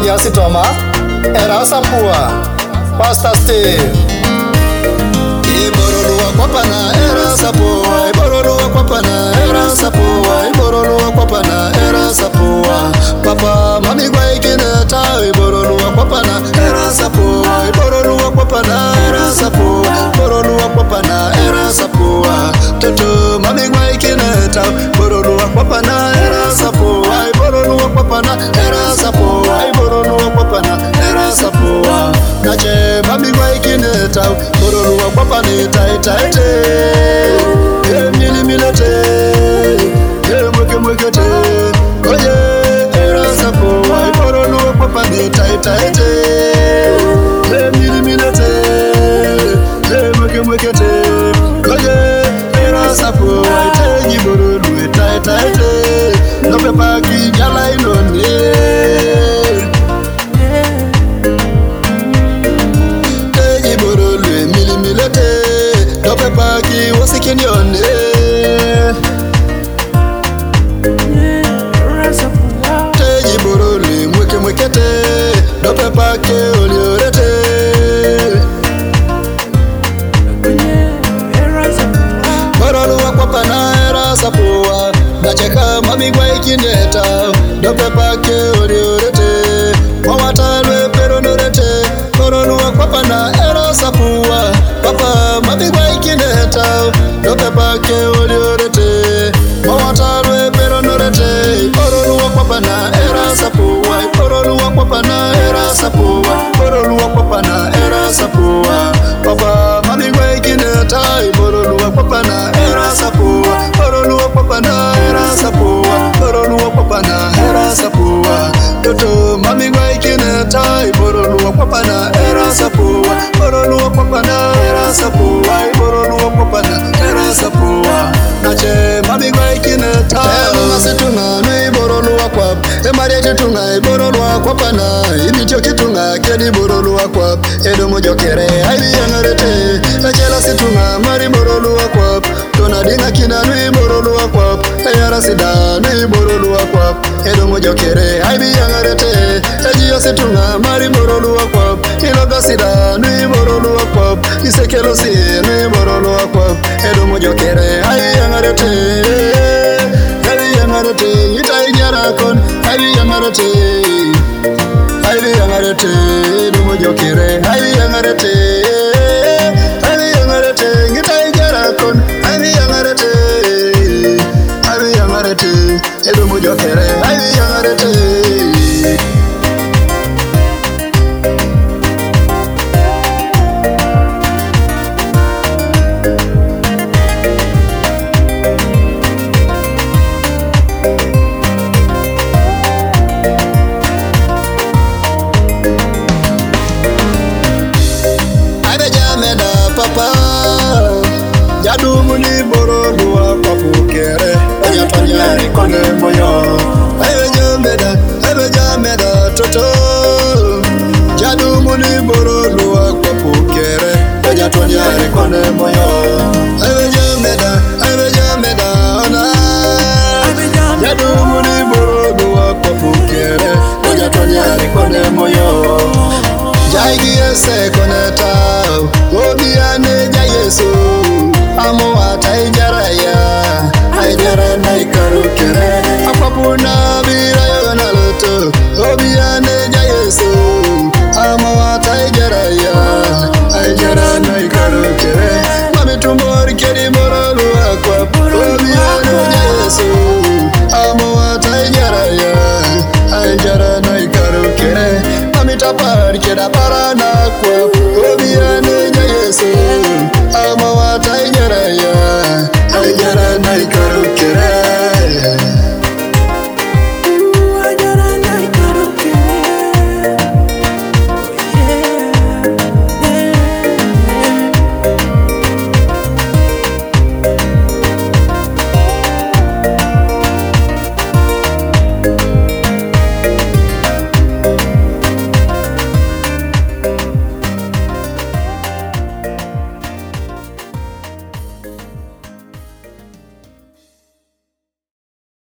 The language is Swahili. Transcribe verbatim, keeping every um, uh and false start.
Elias Toma, Era Sapua, Pastor Steve. Iboroluwa kwapana Era Sapua, Iboroluwa kwapana Era Sapua, Iboroluwa kwapana Era Sapua. Papa mami kwa ikineta, Iboroluwa kwapana Era Sapua, Iboroluwa kwapana Era Sapua, Iboroluwa kwapana Era Sapua. Toto mami kwa ikineta, Iboroluwa kwapana Era Sapua, Iboroluwa kwapana Era Sapua, Iboroluwa kwapana Era Sapua. Nache mami kwa ikineta, Iboroluwa kwapana tai tai te, mili milete, mweke mweke te, oye Era Sapua, Iboroluwa kwapana tai tai te, mili milete, mweke mweke te, oye Era Sapua, ite Iboroluwa tai tai te, nope paki jala inone. Paki wasikin yone Teji boroli mweke mwekete Dope paki oliorete Boroluwa kwapana Era Sapua, nacheka mami kwa ikineta Dope paki oliorete Mawatalwe peronorete Boroluwa kwapana Era Sapua. Papa mami kwa ikineta Dope pake oliorete Mawatarwe peronorete Boroluwa kwapana Era Sapua, Boroluwa kwapana Era Sapua, Boroluwa kwapana Era Sapua. Papa mami kwa ikineta Boroluwa kwapana Era Sapua, Boroluwa kwapana Era Sapua, Boroluwa kwapana Era Sapua. Toto mami kwa ikineta Boroluwa kwapana Era Sapua, Boroluwa kwapana Era Sapua, Iboroluwa kwapana Era Sapua. Nache mami kwa ikineta Ema situnga nui Iboroluwa kwap, Emaria chitunga Iboroluwa kwapana, Imitio kitunga kedi Iboroluwa kwap, Edo mojokere aibi yangarete. Echela situnga mari Iboroluwa kwap, Tona dinga kina nui Iboroluwa kwap, Eyara sida nui Iboroluwa kwap, Edo mojokere aibi yangarete. Ejio situnga mari Iboroluwa kwap, Iloga sida nui Iboroluwa kwap, Isekelo si nui Iboroluwa kwap, Edo mojokere aibi yangarete. Aibi yangarete, itai jarakon, aibi yangarete. Aibi yangarete, Edo mojokere aibi yangarete. Aibi yangarete, itai jarakon, aibi yangarete. Aibi yangarete, Edo mojokere aibi yangarete. Papa Jadumu ni Boroluwa kwapukere Anyatonyari kone moyo Aiwe jameda, aiwe jameda toto Jadumu ni Boroluwa kwapukere Anyatonyari kone moyo Aiwe jameda, aiwe jameda ona Jadumu ni Boroluwa kwapukere Anyatonyari kone moyo Jaigi ese koneta Obiane jayesu Amo ata ijaraya Aijara na ikarukere Apapuna bira yona loto Obiane jayesu Amo ata ijaraya Aijara na ikarukere Mami tumori kedi Boroluwa kwap Obiane jayesu Amo ata ijaraya Aijara na ikarukere Mami tapari keda parana kwap Obiane jayesu Ama wata ijaraya Aijara na ikarukere